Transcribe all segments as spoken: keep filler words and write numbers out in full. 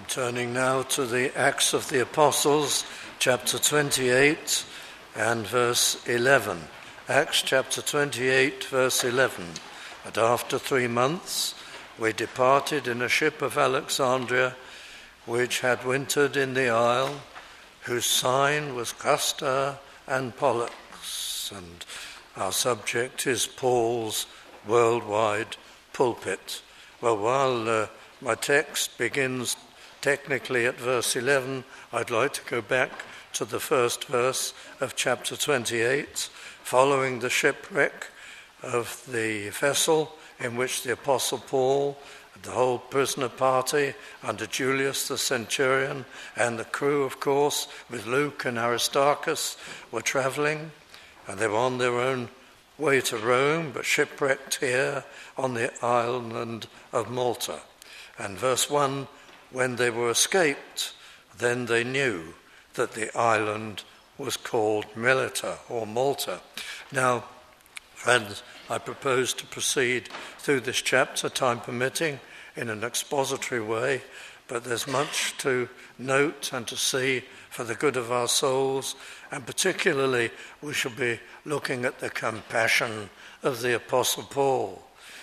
I'm turning now to the Acts of the Apostles, chapter twenty-eight and verse eleven. Acts chapter twenty-eight, verse eleven. And after three months we departed in a ship of Alexandria, which had wintered in the isle, whose sign was Castor and Pollux. And our subject is Paul's worldwide pulpit. Well, while uh, my text begins technically at verse eleven, I'd like to go back to the first verse of chapter twenty-eight, following the shipwreck of the vessel in which the Apostle Paul, the whole prisoner party under Julius the centurion, and the crew, of course, with Luke and Aristarchus, were travelling, and they were on their own way to Rome, but shipwrecked here on the island of Malta. And verse one, when they were escaped, then they knew that the island was called Melita or Malta. Now, friends, I propose to proceed through this chapter, time permitting, in an expository way, but there's much to note and to see for the good of our souls, and particularly we shall be looking at the compassion of the Apostle Paul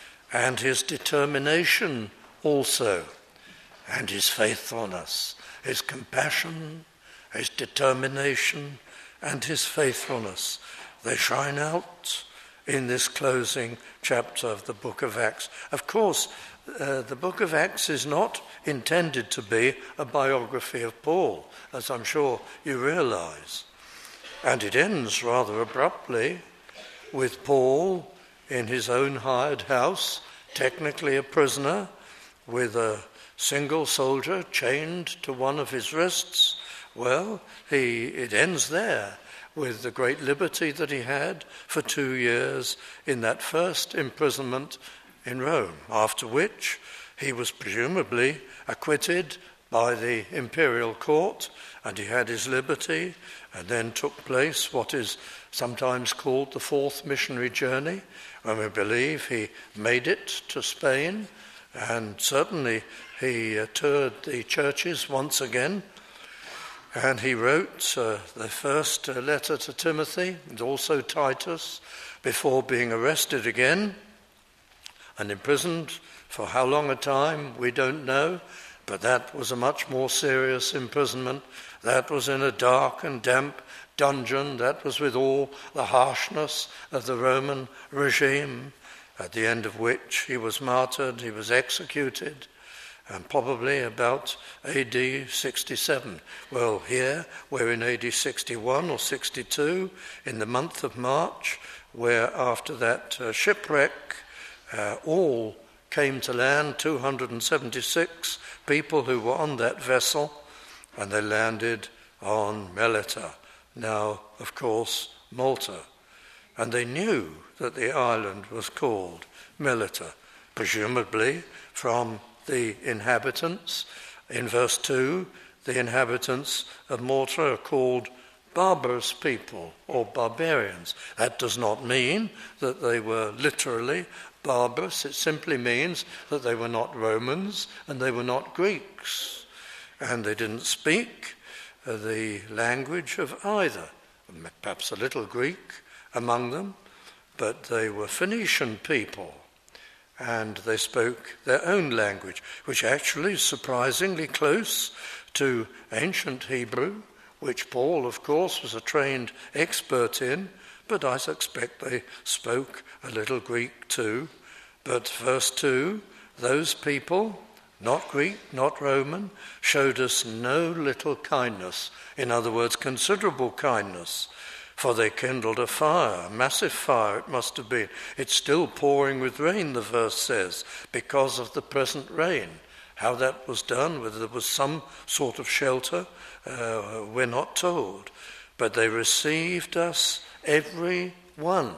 and his determination also, and his faithfulness, his compassion, his determination, and his faithfulness. They shine out in this closing chapter of the book of Acts. Of course, uh, the book of Acts is not intended to be a biography of Paul, as I'm sure you realize. And it ends rather abruptly with Paul in his own hired house, technically a prisoner, with a single soldier chained to one of his wrists. Well, he it ends there with the great liberty that he had for two years in that first imprisonment in Rome, after which he was presumably acquitted by the imperial court, and he had his liberty, and then took place what is sometimes called the fourth missionary journey, when we believe he made it to Spain, and certainly he uh, toured the churches once again, and he wrote uh, the first uh, letter to Timothy and also Titus before being arrested again and imprisoned for how long a time we don't know, but that was a much more serious imprisonment. That was in a dark and damp dungeon. That was with all the harshness of the Roman regime, at the end of which he was martyred, he was executed, and probably about A D sixty-seven. Well, here we're in A D sixty-one or sixty-two, in the month of March, where after that uh, shipwreck, uh, all came to land, two hundred seventy-six people who were on that vessel, and they landed on Melita, now, of course, Malta. And they knew that the island was called Melita, presumably from the inhabitants. In verse two, the inhabitants of Malta are called barbarous people or barbarians. That does not mean that they were literally barbarous. It simply means that they were not Romans and they were not Greeks, and they didn't speak uh, the language of either. Perhaps a little Greek among them, but they were Phoenician people, and they spoke their own language, which actually is surprisingly close to ancient Hebrew, which Paul, of course, was a trained expert in, but I suspect they spoke a little Greek too. But verse two, those people, not Greek, not Roman, showed us no little kindness. In other words, considerable kindness. For they kindled a fire, a massive fire it must have been. It's still pouring with rain, the verse says, because of the present rain. How that was done, whether there was some sort of shelter, uh, we're not told. But they received us, every one.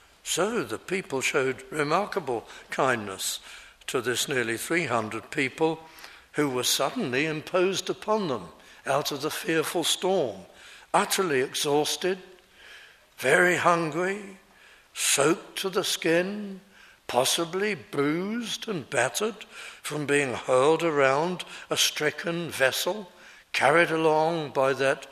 So the people showed remarkable kindness to this nearly three hundred people who were suddenly imposed upon them out of the fearful storm, utterly exhausted, very hungry, soaked to the skin, possibly bruised and battered from being hurled around a stricken vessel, carried along by that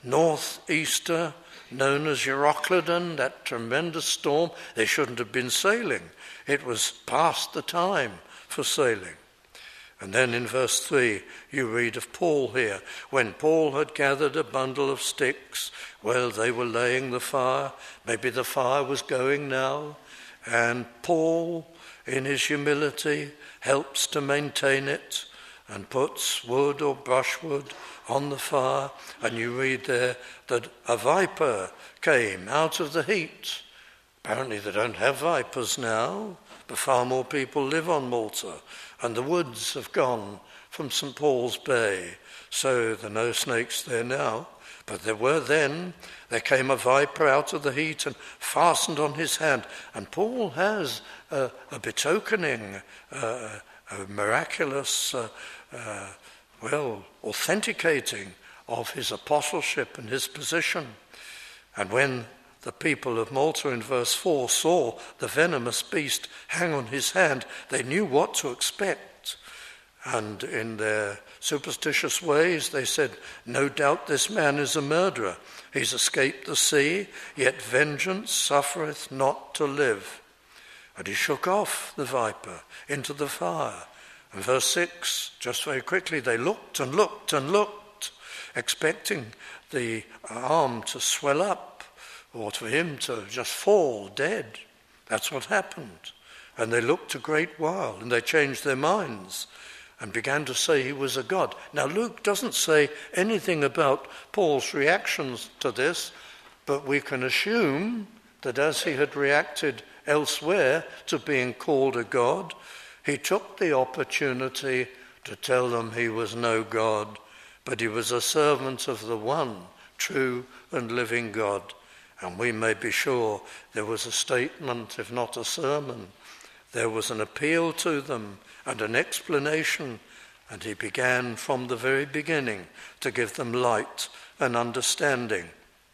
northeaster known as Euroclydon, that tremendous storm. They shouldn't have been sailing. It was past the time for sailing. And then in verse three, you read of Paul here. When Paul had gathered a bundle of sticks, well, they were laying the fire. Maybe the fire was going now. And Paul, in his humility, helps to maintain it and puts wood or brushwood on the fire. And you read there that a viper came out of the heat. Apparently they don't have vipers now, but far more people live on Malta. And the woods have gone from Saint Paul's Bay, so there are no snakes there now. But there were then. There came a viper out of the heat and fastened on his hand. And Paul has a, a betokening, uh, a miraculous, uh, uh, well, authenticating of his apostleship and his position. And when the people of Malta in verse four saw the venomous beast hang on his hand, they knew what to expect. And in their superstitious ways, they said, no doubt this man is a murderer. He's escaped the sea, yet vengeance suffereth not to live. And he shook off the viper into the fire. And verse six, just very quickly, they looked and looked and looked, expecting the arm to swell up, or for him to just fall dead. That's what happened. And they looked a great while, and they changed their minds and began to say he was a god. Now Luke doesn't say anything about Paul's reactions to this, but we can assume that as he had reacted elsewhere to being called a god, he took the opportunity to tell them he was no god, but he was a servant of the one true and living God. And we may be sure there was a statement, if not a sermon. There was an appeal to them and an explanation, and he began from the very beginning to give them light and understanding.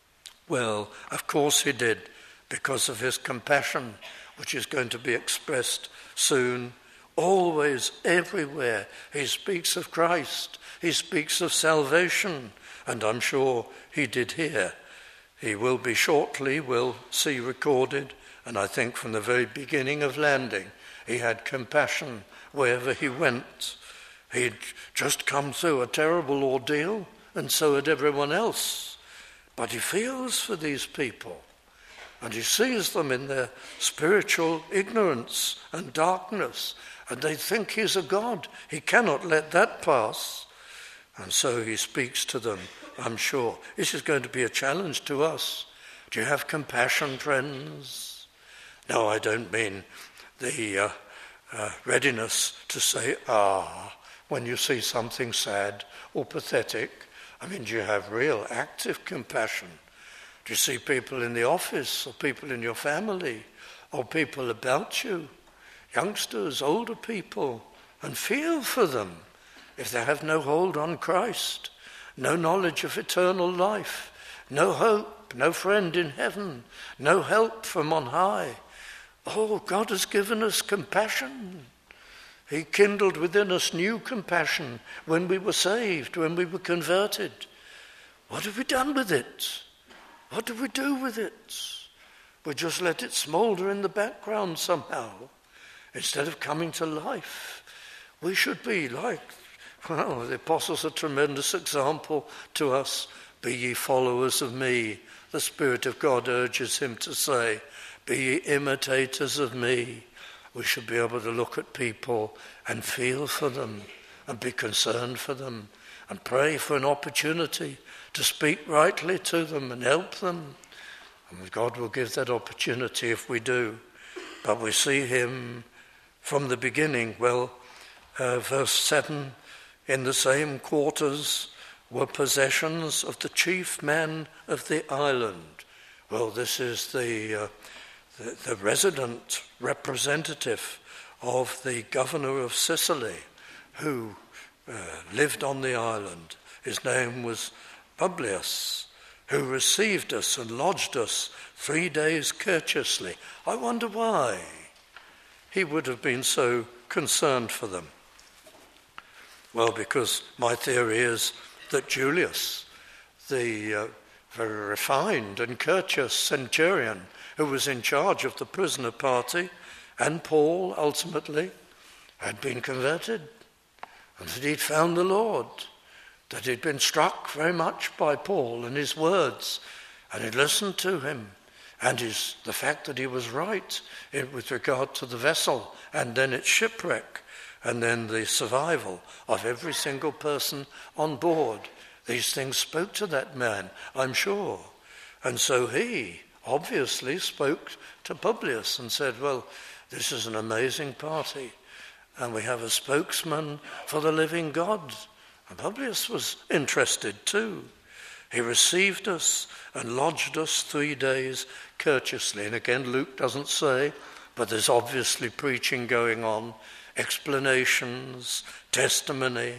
Well, of course he did, because of his compassion, which is going to be expressed soon. Always, everywhere, he speaks of Christ, he speaks of salvation, and I'm sure he did here. He will be shortly, we'll see recorded, and I think from the very beginning of landing, he had compassion wherever he went. He'd just come through a terrible ordeal, and so had everyone else. But he feels for these people, and he sees them in their spiritual ignorance and darkness, and they think he's a god. He cannot let that pass. And so he speaks to them, I'm sure. This is going to be a challenge to us. Do you have compassion, friends? No, I don't mean the uh, uh, readiness to say, ah, when you see something sad or pathetic. I mean, do you have real active compassion? Do you see people in the office or people in your family or people about you, youngsters, older people, and feel for them if they have no hold on Christ, no knowledge of eternal life, no hope, no friend in heaven, no help from on high? Oh, God has given us compassion. He kindled within us new compassion when we were saved, when we were converted. What have we done with it? What do we do with it? We just let it smoulder in the background somehow, instead of coming to life. We should be like, well, the apostles are a tremendous example to us. Be ye followers of me, the Spirit of God urges him to say. Be ye imitators of me. We should be able to look at people and feel for them and be concerned for them and pray for an opportunity to speak rightly to them and help them. And God will give that opportunity if we do. But we see him from the beginning. Well, uh, verse seven, in the same quarters were possessions of the chief man of the island. Well, this is the, uh, the, the resident representative of the governor of Sicily, who uh, lived on the island. His name was Publius, who received us and lodged us three days courteously. I wonder why. he would have been so concerned for them? Well, because my theory is that Julius, the uh, very refined and courteous centurion who was in charge of the prisoner party, and Paul ultimately, had been converted, and that he'd found the Lord, that he'd been struck very much by Paul and his words, and he'd listened to him, and his, the fact that he was right in, with regard to the vessel, and then its shipwreck, and then the survival of every single person on board. These things spoke to that man, I'm sure. And so he obviously spoke to Publius and said, well, this is an amazing party, and we have a spokesman for the living God. And Publius was interested too. He received us and lodged us three days courteously. And again, Luke doesn't say, but there's obviously preaching going on, explanations, testimony.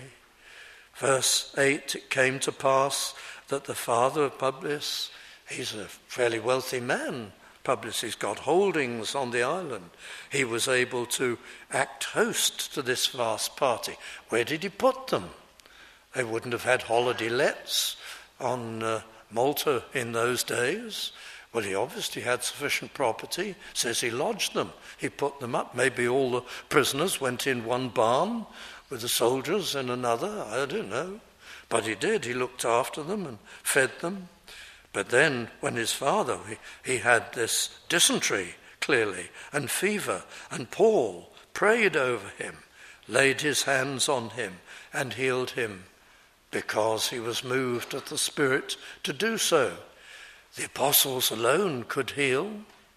Verse eight, it came to pass that the father of Publius, he's a fairly wealthy man, Publius, he's got holdings on the island. He was able to act host to this vast party. Where did he put them? They wouldn't have had holiday lets on uh, Malta in those days. Well, he obviously had sufficient property. Says he lodged them. He put them up. Maybe all the prisoners went in one barn with the soldiers in another. I don't know. But he did. He looked after them and fed them. But then when his father, he, he had this dysentery, clearly, and fever, and Paul prayed over him, laid his hands on him, and healed him, because he was moved of the Spirit to do so. The apostles alone could heal,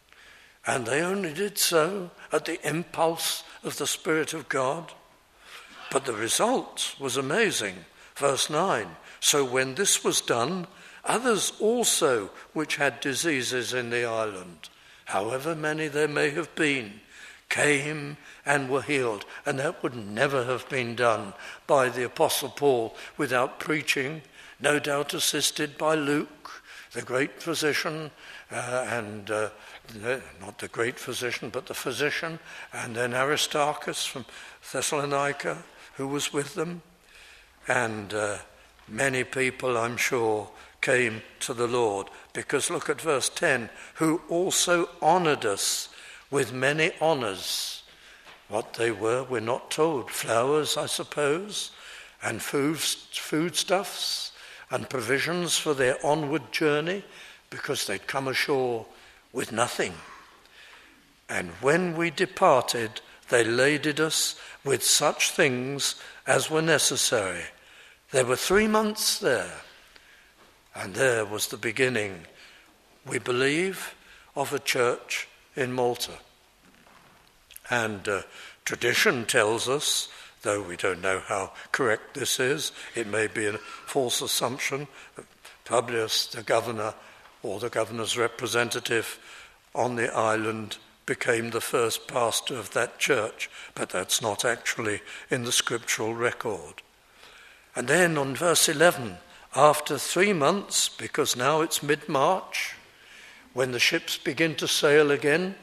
and they only did so at the impulse of the Spirit of God. But the result was amazing. Verse nine, so when this was done, others also which had diseases in the island, however many there may have been, came and were healed. And that would never have been done by the Apostle Paul without preaching, no doubt assisted by Luke, the great physician, uh, and uh, not the great physician, but the physician, and then Aristarchus from Thessalonica, who was with them. And uh, many people, I'm sure, came to the Lord, because look at verse ten, who also honoured us with many honours. What they were, we're not told. Flowers, I suppose, and food, foodstuffs, and provisions for their onward journey, because they'd come ashore with nothing. And when we departed, they laded us with such things as were necessary. There were three months there. And there was the beginning, we believe, of a church in Malta. And uh, tradition tells us, though we don't know how correct this is, it may be a false assumption, that Publius, the governor, or the governor's representative on the island, became the first pastor of that church, but that's not actually in the scriptural record. And then on verse eleven, after three months, because now it's mid-March, when the ships begin to sail again,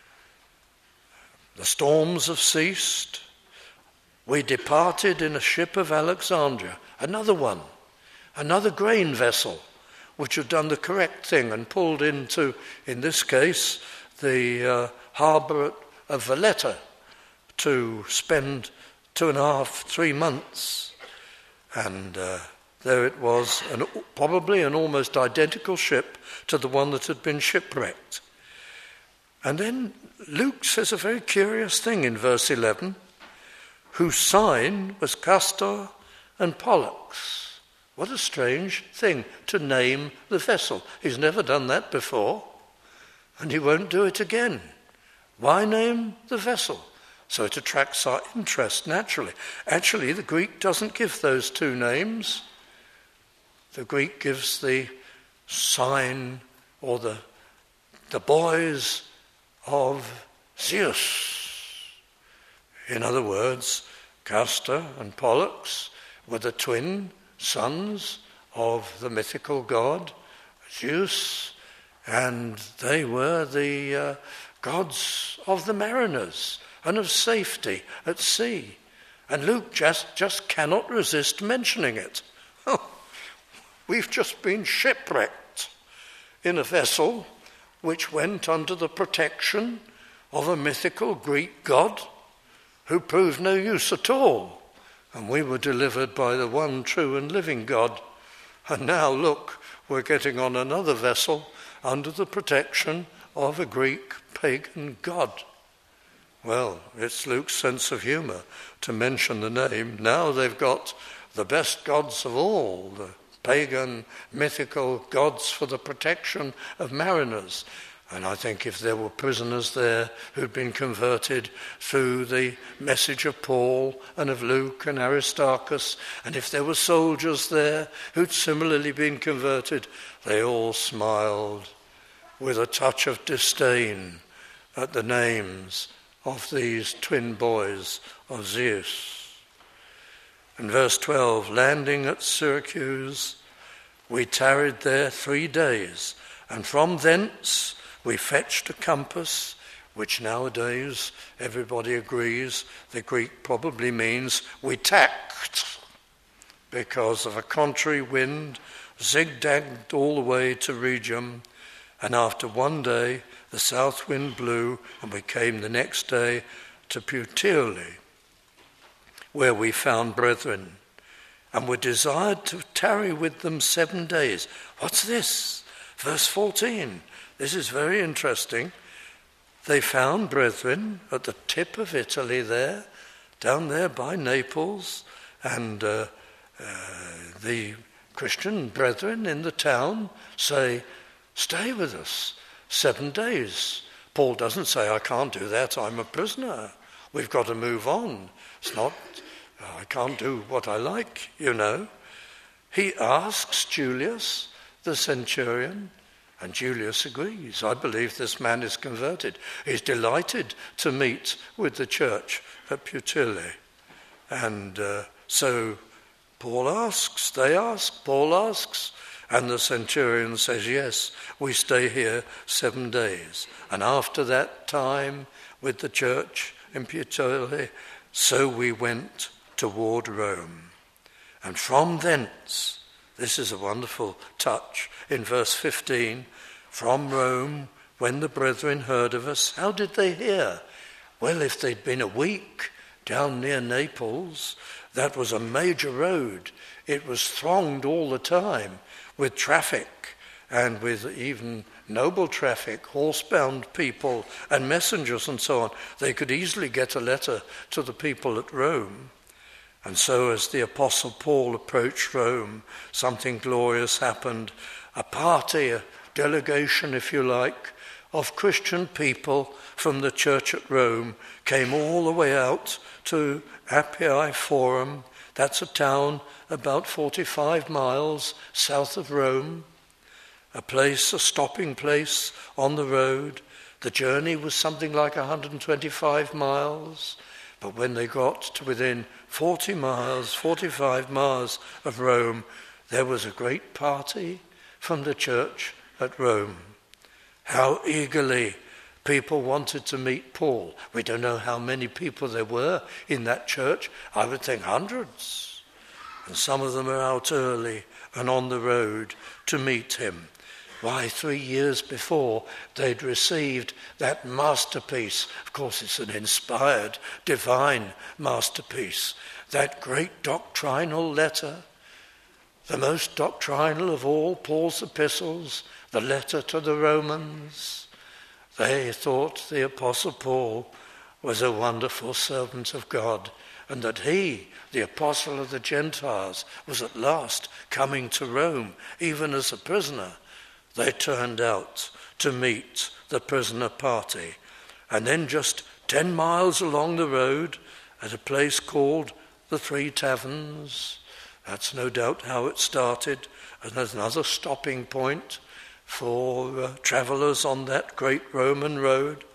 the storms have ceased, we departed in a ship of Alexandria, another one, another grain vessel, which had done the correct thing and pulled into, in this case, the uh, harbour of Valletta to spend two and a half, three months. And uh, there it was, an, probably an almost identical ship to the one that had been shipwrecked. And then Luke says a very curious thing in verse eleven, whose sign was Castor and Pollux. What a strange thing to name the vessel. He's never done that before, and he won't do it again. Why name the vessel? So it attracts our interest naturally. Actually, the Greek doesn't give those two names. The Greek gives the sign or the, the boys of Zeus. In other words, Castor and Pollux were the twin sons of the mythical god Zeus, and they were the uh, gods of the mariners, and of safety at sea. And Luke just, just cannot resist mentioning it. Oh, we've just been shipwrecked in a vessel which went under the protection of a mythical Greek god who proved no use at all. And we were delivered by the one true and living God. And now, look, we're getting on another vessel under the protection of a Greek pagan god. Well, it's Luke's sense of humour to mention the name. Now they've got the best gods of all, the pagan, mythical gods for the protection of mariners. And I think if there were prisoners there who'd been converted through the message of Paul and of Luke and Aristarchus, and if there were soldiers there who'd similarly been converted, they all smiled with a touch of disdain at the names of these twin boys of Zeus. In verse twelve, landing at Syracuse, we tarried there three days, and from thence we fetched a compass, which nowadays everybody agrees the Greek probably means we tacked, because of a contrary wind, zigzagged all the way to Rhegium, and after one day the south wind blew, and we came the next day to Puteoli, where we found brethren, and were desired to tarry with them seven days. What's this? Verse fourteen. This is very interesting. They found brethren at the tip of Italy there, down there by Naples, and uh, uh, the Christian brethren in the town say, stay with us seven days. Paul doesn't say, I can't do that, I'm a prisoner. We've got to move on. It's not, I can't do what I like, you know. He asks Julius, the centurion, and Julius agrees. I believe this man is converted. He's delighted to meet with the church at Puteoli. And uh, so Paul asks, they ask, Paul asks, and the centurion says, yes, we stay here seven days. And after that time with the church in Puteoli, so we went toward Rome. And from thence, this is a wonderful touch in verse fifteen, from Rome, when the brethren heard of us, how did they hear? Well, if they'd been a week down near Naples, that was a major road. It was thronged all the time with traffic, and with even noble traffic, horsebound people and messengers and so on. They could easily get a letter to the people at Rome. And so as the Apostle Paul approached Rome, something glorious happened. A party, a delegation, if you like, of Christian people from the church at Rome came all the way out to Appii Forum. That's a town about forty-five miles south of Rome, a place, a stopping place on the road. The journey was something like one hundred twenty-five miles, but when they got to within forty miles, forty-five miles of Rome, there was a great party from the church at Rome. How eagerly people wanted to meet Paul. We don't know how many people there were in that church. I would think hundreds. And some of them are out early and on the road to meet him. Why, three years before, they'd received that masterpiece. Of course, it's an inspired, divine masterpiece. That great doctrinal letter, the most doctrinal of all Paul's epistles, the letter to the Romans. They thought the Apostle Paul was a wonderful servant of God, and that he, the apostle of the Gentiles, was at last coming to Rome, even as a prisoner. They turned out to meet the prisoner party. And then just ten miles along the road, at a place called the Three Taverns, that's no doubt how it started, and there's another stopping point for uh, travellers on that great Roman road.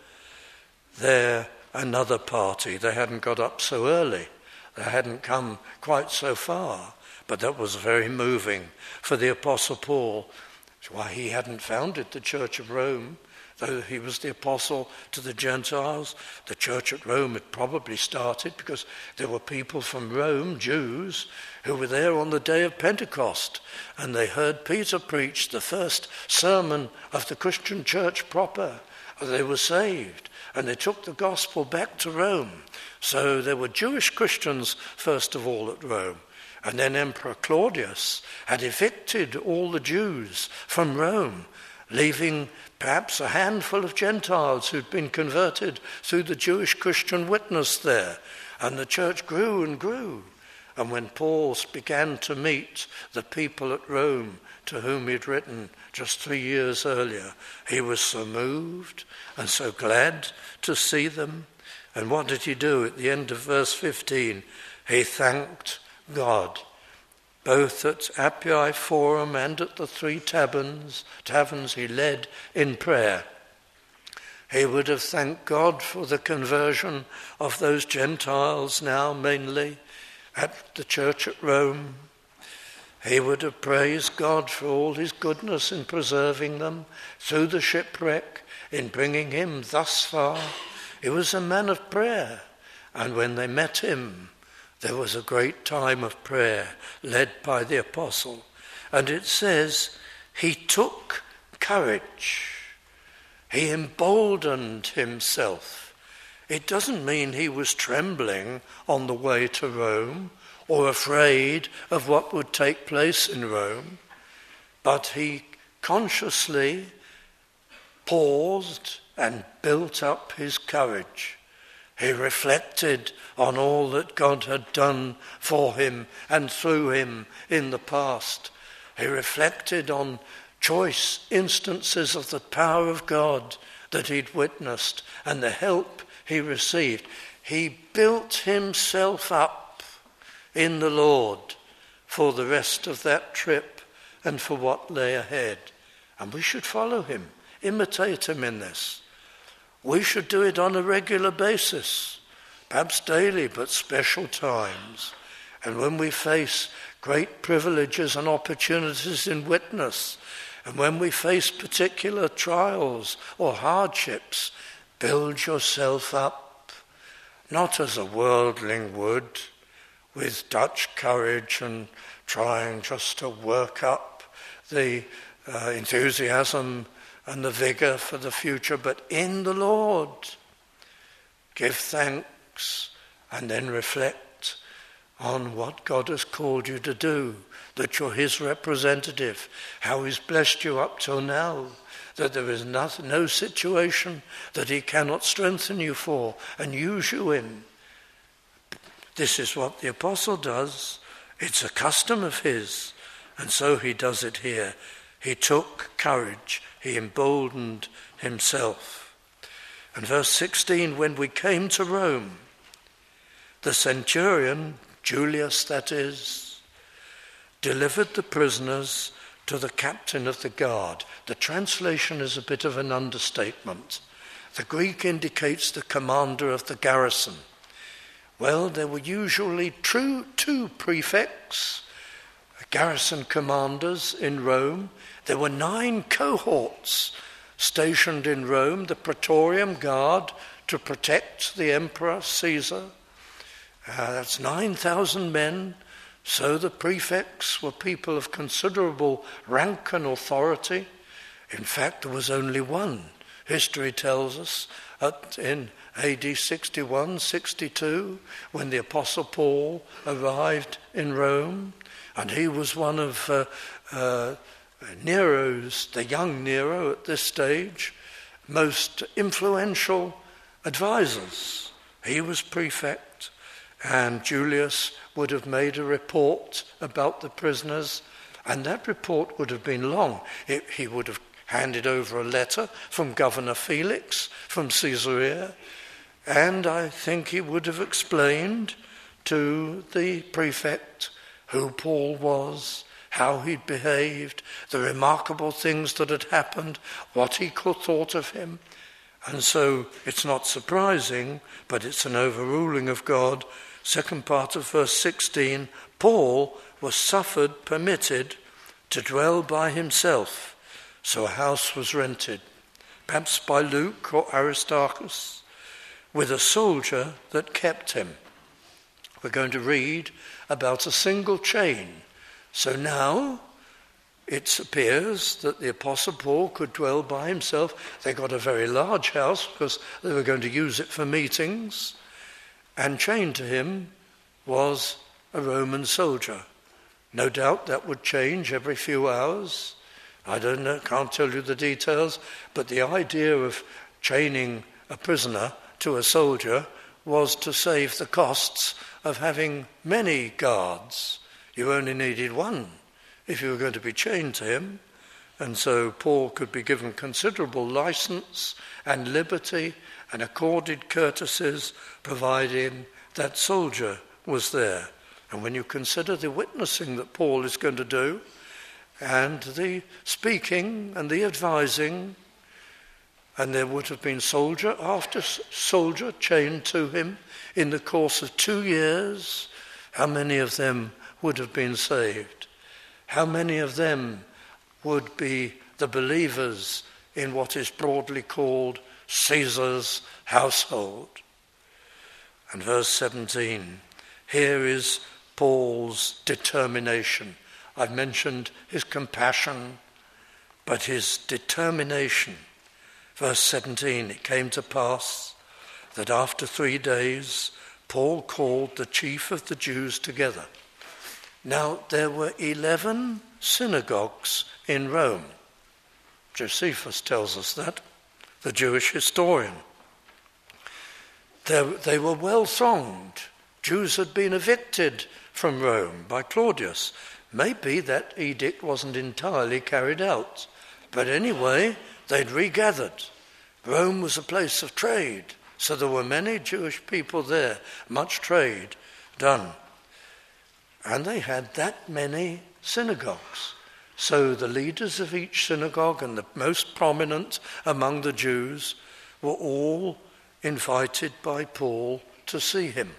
There, another party. They hadn't got up so early. They hadn't come quite so far. But that was very moving for the Apostle Paul. That's why he hadn't founded the Church of Rome. Though he was the apostle to the Gentiles, the church at Rome had probably started because there were people from Rome, Jews, who were there on the day of Pentecost, and they heard Peter preach the first sermon of the Christian church proper. They were saved, and they took the gospel back to Rome. So there were Jewish Christians, first of all, at Rome. And then Emperor Claudius had evicted all the Jews from Rome, leaving perhaps a handful of Gentiles who'd been converted through the Jewish Christian witness there. And the church grew and grew. And when Paul began to meet the people at Rome to whom he'd written just three years earlier, he was so moved and so glad to see them. And what did he do at the end of verse fifteen? He thanked God, both at Appii Forum and at the three taverns, taverns he led in prayer. He would have thanked God for the conversion of those Gentiles now mainly at the church at Rome. He would have praised God for all his goodness in preserving them through the shipwreck, in bringing him thus far. He was a man of prayer, and when they met him, there was a great time of prayer led by the apostle. And it says, he took courage. He emboldened himself. It doesn't mean he was trembling on the way to Rome or afraid of what would take place in Rome, but he consciously paused and built up his courage. He reflected on all that God had done for him and through him in the past. He reflected on choice instances of the power of God that he'd witnessed and the help he received. He built himself up in the Lord for the rest of that trip and for what lay ahead. And we should follow him, imitate him in this. We should do it on a regular basis, perhaps daily, but special times. And when we face great privileges and opportunities in witness, and when we face particular trials or hardships, build yourself up, not as a worldling would, with Dutch courage and trying just to work up the uh, enthusiasm and the vigor for the future, but in the Lord. Give thanks and then reflect on what God has called you to do, that you're his representative, how he's blessed you up till now, that there is nothing, no situation that he cannot strengthen you for and use you in. This is what the apostle does. It's a custom of his, and so he does it here. He took courage. He emboldened himself. And verse sixteen, when we came to Rome, the centurion, Julius that is, delivered the prisoners to the captain of the guard. The translation is a bit of an understatement. The Greek indicates the commander of the garrison. Well, there were usually two, two prefects, garrison commanders in Rome. There were nine cohorts stationed in Rome, the Praetorian Guard, to protect the Emperor Caesar. Uh, that's nine thousand men. So the prefects were people of considerable rank and authority. In fact, there was only one. History tells us at, in A D sixty-one, sixty-two, when the Apostle Paul arrived in Rome, and he was one of uh, uh, Nero's, the young Nero at this stage, most influential advisors. He was prefect, and Julius would have made a report about the prisoners, and that report would have been long. It, he would have handed over a letter from Governor Felix from Caesarea, and I think he would have explained to the prefect who Paul was, how he'd behaved, the remarkable things that had happened, what he thought of him. And so it's not surprising, but it's an overruling of God. Second part of verse sixteen, Paul was suffered, permitted to dwell by himself. So a house was rented perhaps by Luke or Aristarchus, with a soldier that kept him. We're going to read about a single chain. So now it appears that the Apostle Paul could dwell by himself. They got a very large house because they were going to use it for meetings. And chained to him was a Roman soldier. No doubt that would change every few hours. I don't know, can't tell you the details, but the idea of chaining a prisoner to a soldier was to save the costs of having many guards. You only needed one if you were going to be chained to him. And so Paul could be given considerable license and liberty and accorded courtesies, providing that soldier was there. And when you consider the witnessing that Paul is going to do, and the speaking and the advising, and there would have been soldier after soldier chained to him in the course of two years, how many of them would have been saved? How many of them would be the believers in what is broadly called Caesar's household? And verse seventeen, here is Paul's determination. I've mentioned his compassion, but his determination. Verse seventeen, it came to pass that after three days, Paul called the chief of the Jews together. Now, there were eleven synagogues in Rome. Josephus tells us that, the Jewish historian. They, they were well thronged. Jews had been evicted from Rome by Claudius. Maybe that edict wasn't entirely carried out. But anyway, they'd regathered. Rome was a place of trade, so there were many Jewish people there, much trade done. And they had that many synagogues. So the leaders of each synagogue and the most prominent among the Jews were all invited by Paul to see him.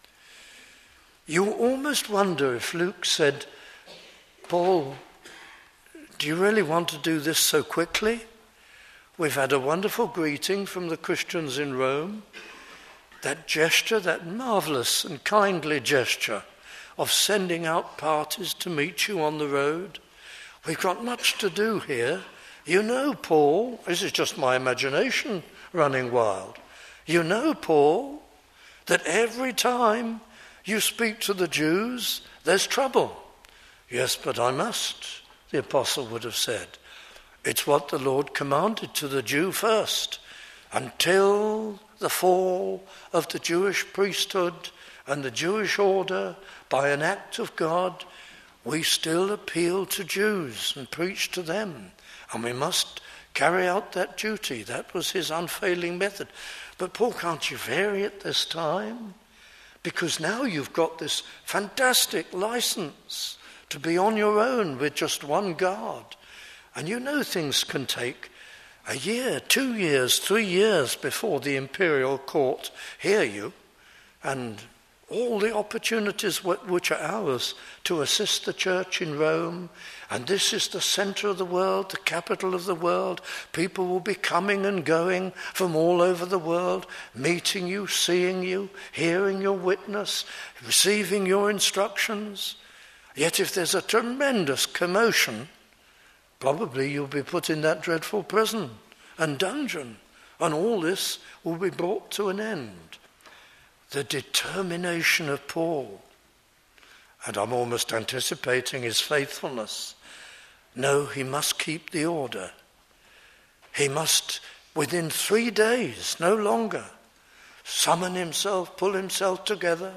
You almost wonder if Luke said, Paul, do you really want to do this so quickly? We've had a wonderful greeting from the Christians in Rome. That gesture, that marvelous and kindly gesture of sending out parties to meet you on the road. We've got much to do here. You know, Paul, this is just my imagination running wild. You know, Paul, that every time you speak to the Jews, there's trouble. Yes, but I must, the apostle would have said. It's what the Lord commanded to the Jew first. Until the fall of the Jewish priesthood and the Jewish order by an act of God, we still appeal to Jews and preach to them. And we must carry out that duty. That was his unfailing method. But Paul, can't you vary it this time? Because now you've got this fantastic license to be on your own with just one guard. And you know things can take a year, two years, three years before the imperial court hear you. And all the opportunities which are ours to assist the church in Rome. And this is the center of the world, the capital of the world. People will be coming and going from all over the world, meeting you, seeing you, hearing your witness, receiving your instructions. Yet if there's a tremendous commotion, probably you'll be put in that dreadful prison and dungeon, and all this will be brought to an end. The determination of Paul, and I'm almost anticipating his faithfulness. No, he must keep the order. He must, within three days, no longer, summon himself, pull himself together,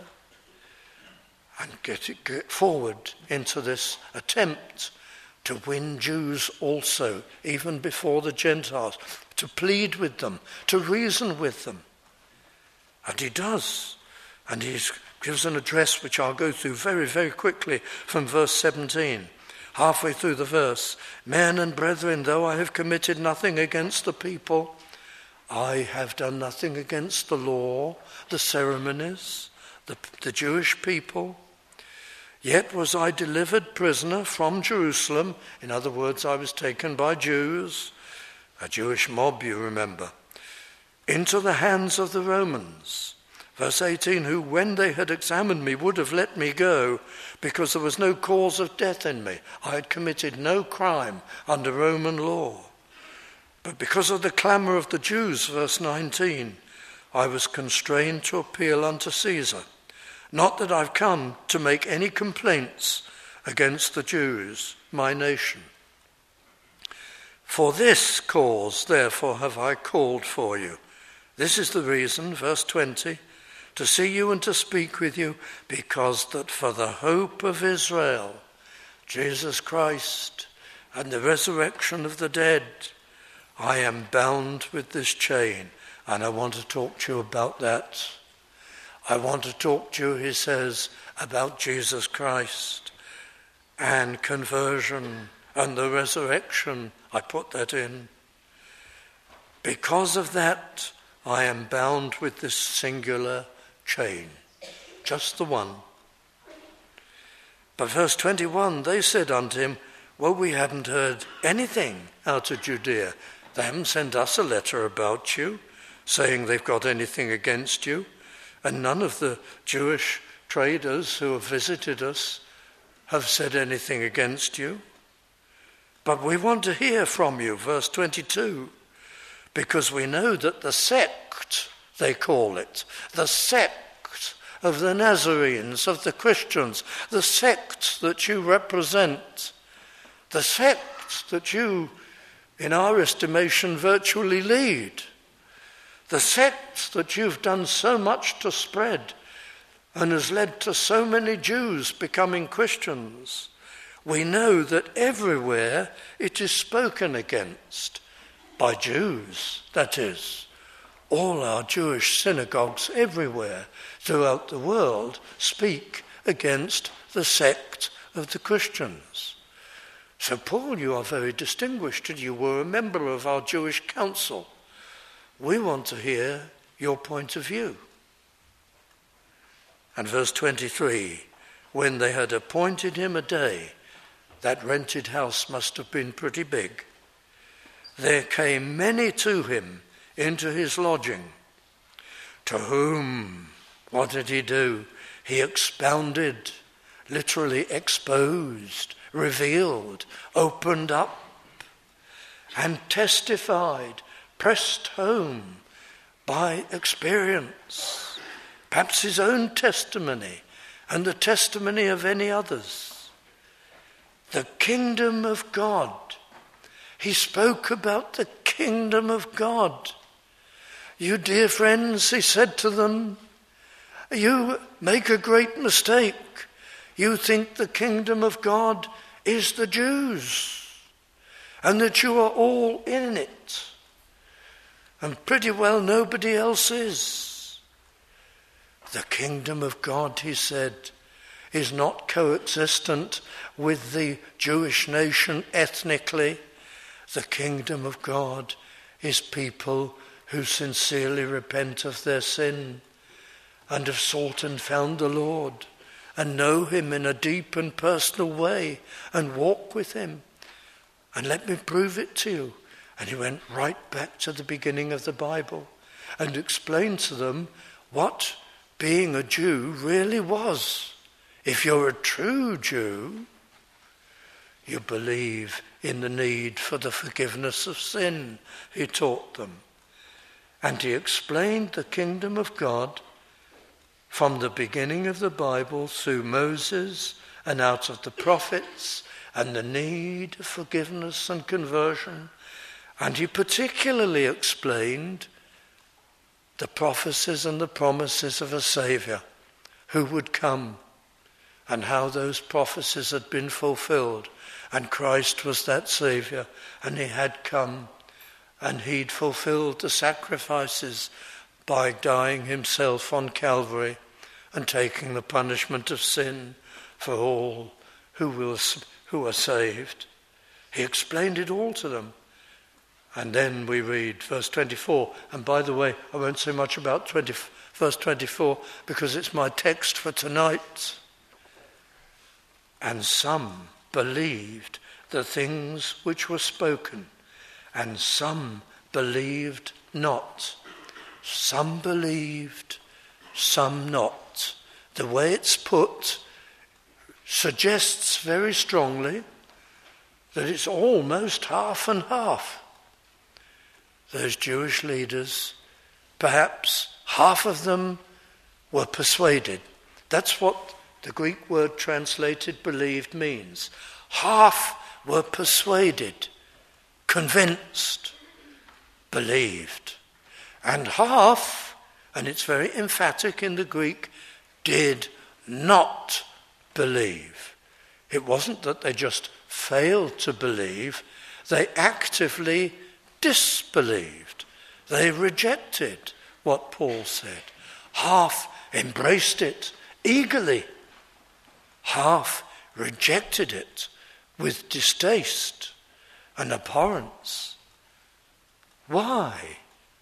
and get, it, get forward into this attempt to win Jews also, even before the Gentiles, to plead with them, to reason with them. And he does. And he gives an address which I'll go through very, very quickly from verse seventeen. Halfway through the verse. Men and brethren, though I have committed nothing against the people, I have done nothing against the law, the ceremonies, the, the Jewish people. Yet was I delivered prisoner from Jerusalem. In other words, I was taken by Jews a Jewish mob, you remember, into the hands of the Romans. Verse eighteen, who when they had examined me would have let me go because there was no cause of death in me. I had committed no crime under Roman law. But because of the clamour of the Jews, verse nineteen, I was constrained to appeal unto Caesar. Not that I've come to make any complaints against the Jews, my nation. For this cause, therefore, have I called for you. This is the reason, verse twenty, to see you and to speak with you, because that for the hope of Israel, Jesus Christ, and the resurrection of the dead, I am bound with this chain. And I want to talk to you about that. I want to talk to you, he says, about Jesus Christ and conversion and the resurrection. I put that in. Because of that, I am bound with this singular chain. Just the one. But verse twenty-one, they said unto him, well, we haven't heard anything out of Judea. They haven't sent us a letter about you, saying they've got anything against you. And none of the Jewish traders who have visited us have said anything against you. But we want to hear from you, verse twenty-two, because we know that the sect, they call it, the sect of the Nazarenes, of the Christians, the sect that you represent, the sect that you, in our estimation, virtually lead, the sect that you've done so much to spread and has led to so many Jews becoming Christians. We know that everywhere it is spoken against, by Jews, that is. All our Jewish synagogues everywhere throughout the world speak against the sect of the Christians. So Paul, you are very distinguished, and you were a member of our Jewish council. We want to hear your point of view. And verse twenty-three, when they had appointed him a day, that rented house must have been pretty big, there came many to him into his lodging, to whom, what did he do? He expounded, literally exposed, revealed, opened up, and testified, pressed home by experience, perhaps his own testimony and the testimony of any others. The kingdom of God. He spoke about the kingdom of God. You dear friends, he said to them, you make a great mistake. You think the kingdom of God is the Jews and that you are all in it. And pretty well nobody else is. The kingdom of God, he said, is not coexistent with the Jewish nation ethnically. The kingdom of God is people who sincerely repent of their sin and have sought and found the Lord and know him in a deep and personal way and walk with him. And let me prove it to you. And he went right back to the beginning of the Bible and explained to them what being a Jew really was. If you're a true Jew, you believe in the need for the forgiveness of sin, he taught them. And he explained the kingdom of God from the beginning of the Bible through Moses and out of the prophets and the need of forgiveness and conversion. And he particularly explained the prophecies and the promises of a Saviour who would come and how those prophecies had been fulfilled. And Christ was that Saviour, and he had come, and he'd fulfilled the sacrifices by dying himself on Calvary and taking the punishment of sin for all who will, who are saved. He explained it all to them. And then we read verse twenty-four. And by the way, I won't say much about twenty, verse twenty-four because it's my text for tonight. And some believed the things which were spoken, and some believed not. Some believed, some not. The way it's put suggests very strongly that it's almost half and half. Those Jewish leaders, perhaps half of them were persuaded. That's what the Greek word translated believed means. Half were persuaded, convinced, believed. And half, and it's very emphatic in the Greek, did not believe. It wasn't that they just failed to believe, they actively disbelieved. They rejected what Paul said. Half embraced it eagerly. Half rejected it with distaste and abhorrence. Why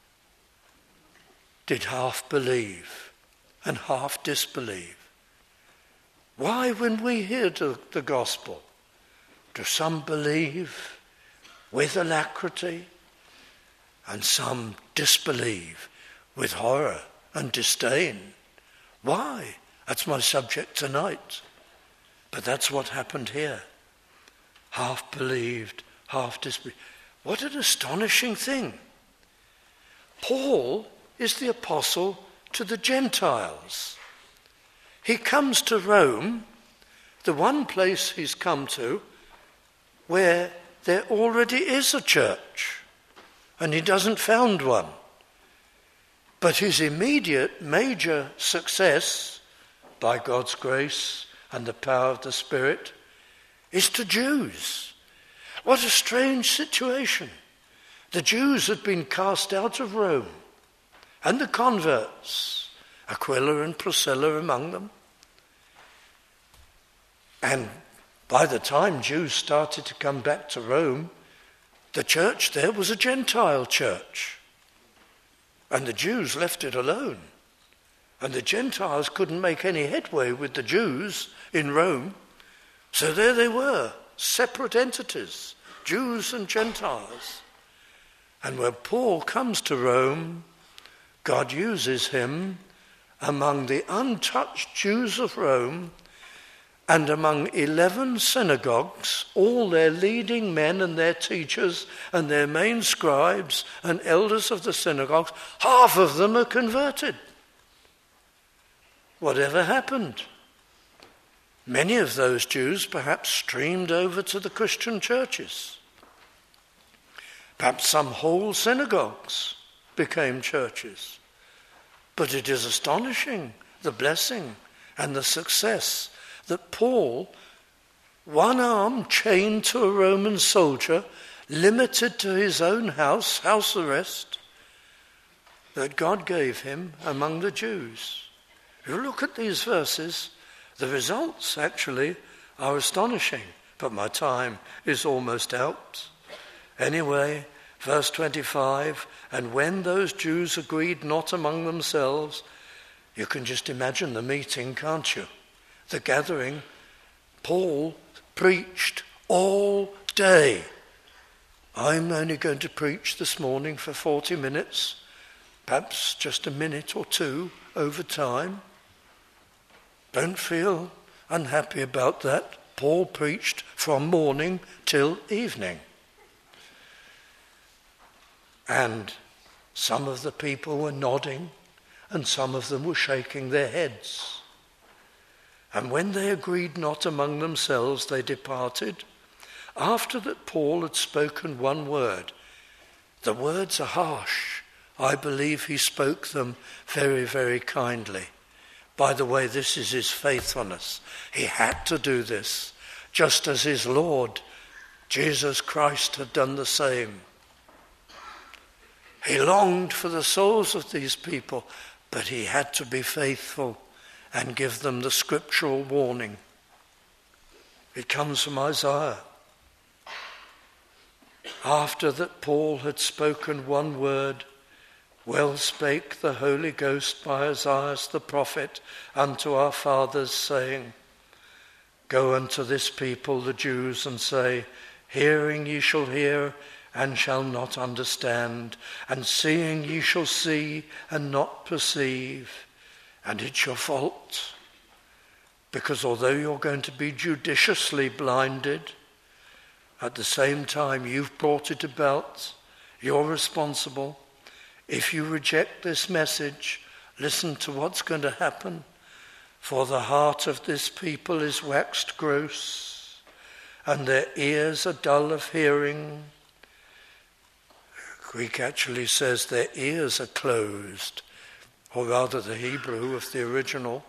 did half believe and half disbelieve? Why, when we hear the, the gospel, do some believe with alacrity and some disbelieve with horror and disdain? Why? That's my subject tonight. But that's what happened here. Half believed, half disbelieved. What an astonishing thing. Paul is the apostle to the Gentiles. He comes to Rome, the one place he's come to where there already is a church, and he doesn't found one. But his immediate major success, by God's grace and the power of the Spirit, is to Jews. What a strange situation. The Jews had been cast out of Rome, and the converts, Aquila and Priscilla among them. And by the time Jews started to come back to Rome, the church there was a Gentile church. And the Jews left it alone. And the Gentiles couldn't make any headway with the Jews in Rome. So there they were, separate entities, Jews and Gentiles. And when Paul comes to Rome, God uses him among the untouched Jews of Rome and among eleven synagogues, all their leading men and their teachers and their main scribes and elders of the synagogues, half of them are converted. Whatever happened? Many of those Jews perhaps streamed over to the Christian churches. Perhaps some whole synagogues became churches. But it is astonishing, the blessing and the success that Paul, one arm chained to a Roman soldier, limited to his own house, house arrest, that God gave him among the Jews. If you look at these verses, the results actually are astonishing, but my time is almost out. Anyway, verse twenty-five, and when those Jews agreed not among themselves, you can just imagine the meeting, can't you? The gathering. Paul preached all day. I'm only going to preach this morning for forty minutes, perhaps just a minute or two over time. Don't feel unhappy about that. Paul preached from morning till evening. And some of the people were nodding and some of them were shaking their heads. And when they agreed not among themselves, they departed, after that Paul had spoken one word. The words are harsh. I believe he spoke them very, very kindly. By the way, this is his faithfulness. He had to do this, just as his Lord, Jesus Christ, had done the same. He longed for the souls of these people, but he had to be faithful and give them the scriptural warning. It comes from Isaiah. After that Paul had spoken one word, well spake the Holy Ghost by Isaiah the prophet unto our fathers, saying, Go unto this people, the Jews, and say, Hearing ye shall hear, and shall not understand, and seeing ye shall see and not perceive. And it's your fault, because although you're going to be judiciously blinded, at the same time you've brought it about, you're responsible. If you reject this message, listen to what's going to happen. For the heart of this people is waxed gross, and their ears are dull of hearing. Greek actually says their ears are closed, or rather the Hebrew of the original.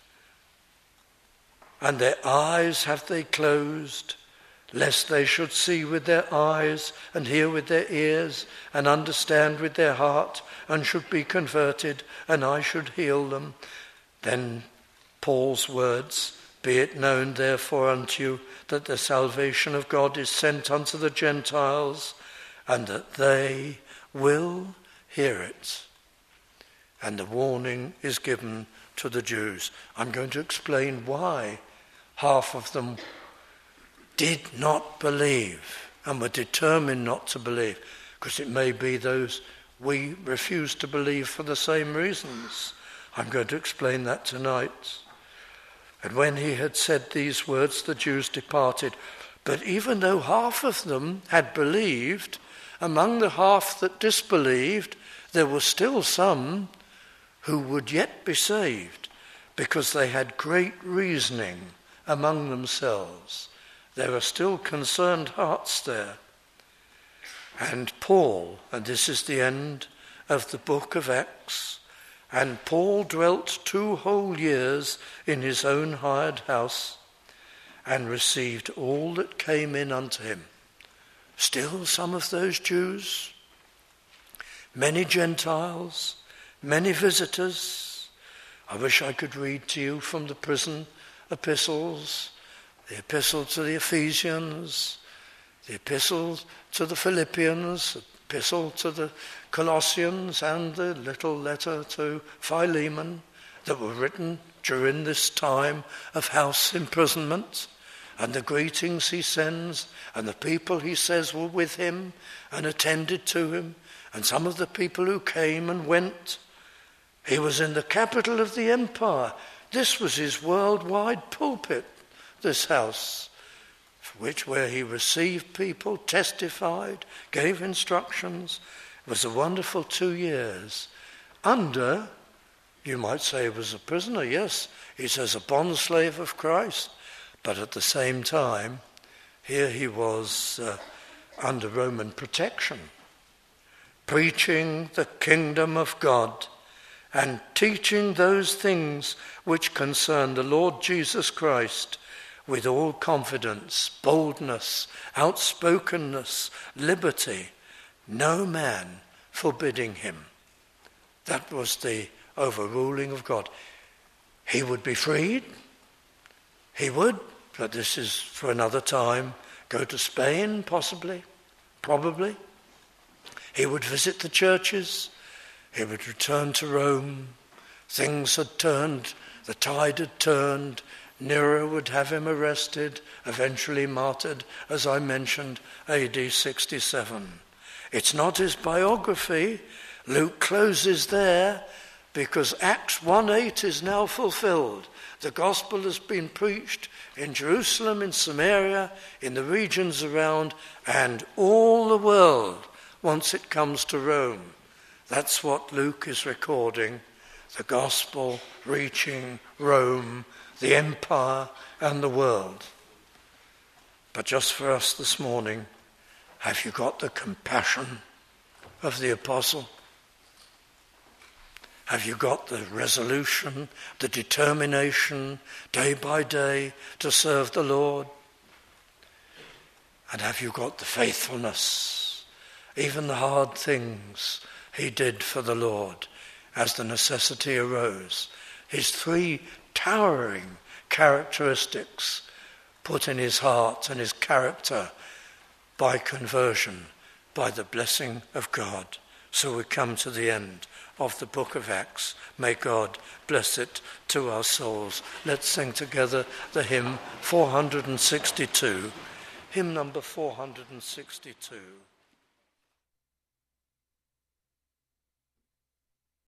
And their eyes have they closed, lest they should see with their eyes, and hear with their ears, and understand with their heart, and should be converted, and I should heal them. Then Paul's words, be it known therefore unto you that the salvation of God is sent unto the Gentiles, and that they will hear it. And the warning is given to the Jews. I'm going to explain why half of them did not believe and were determined not to believe, because it may be those we refuse to believe for the same reasons. I'm going to explain that tonight. And when he had said these words, the Jews departed. But even though half of them had believed, among the half that disbelieved, there were still some who would yet be saved, because they had great reasoning among themselves. There are still concerned hearts there. And Paul, and this is the end of the book of Acts, and Paul dwelt two whole years in his own hired house, and received all that came in unto him. Still some of those Jews, many Gentiles, many visitors. I wish I could read to you from the prison epistles, the epistle to the Ephesians, the epistle to the Philippians, the epistle to the Colossians, and the little letter to Philemon that were written during this time of house imprisonment, and the greetings he sends, and the people he says were with him and attended to him, and some of the people who came and went. He was in the capital of the empire. This was his worldwide pulpit, this house, for which where he received people, testified, gave instructions. It was a wonderful two years. Under, you might say he was a prisoner, yes, he says a bondslave of Christ, but at the same time, here he was uh, under Roman protection, preaching the kingdom of God and teaching those things which concern the Lord Jesus Christ with all confidence, boldness, outspokenness, liberty, no man forbidding him. That was the overruling of God. He would be freed. He would, but this is for another time, go to Spain, possibly, probably. He would visit the churches. He would return to Rome. Things had turned, the tide had turned. Nero would have him arrested, eventually martyred, as I mentioned, A D sixty-seven. It's not his biography. Luke closes there because Acts one eight is now fulfilled. The gospel has been preached in Jerusalem, in Samaria, in the regions around, and all the world once it comes to Rome. That's what Luke is recording, the gospel reaching Rome, the empire and the world. But just for us this morning, have you got the compassion of the apostle? Have you got the resolution, the determination, day by day, to serve the Lord? And have you got the faithfulness, even the hard things he did for the Lord as the necessity arose? His three towering characteristics put in his heart and his character by conversion, by the blessing of God. So we come to the end of the book of Acts. May God bless it to our souls. Let's sing together the hymn four hundred sixty-two, hymn number four hundred sixty-two.